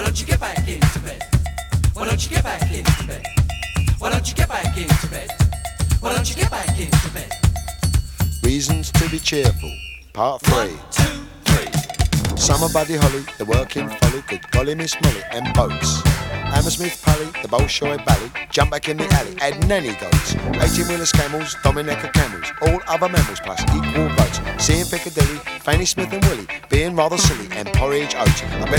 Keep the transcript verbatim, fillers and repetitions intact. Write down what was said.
don't you get back into bed? Why don't you get back into bed? Why don't you get back into bed? Why don't you get back into bed? Reasons to be cheerful, part three. One, two, three. Summer Buddy Holly, the working folly, good golly Miss Molly, and boats. Hammersmith Pally, the Bolshoi Bally, jump back in the alley, add nanny goats. eighteen-wheelers, camels, Dominica camels, all other mammals plus equal votes. Seeing Piccadilly, Fanny Smith and Willie, being rather silly, and porridge oats. I bet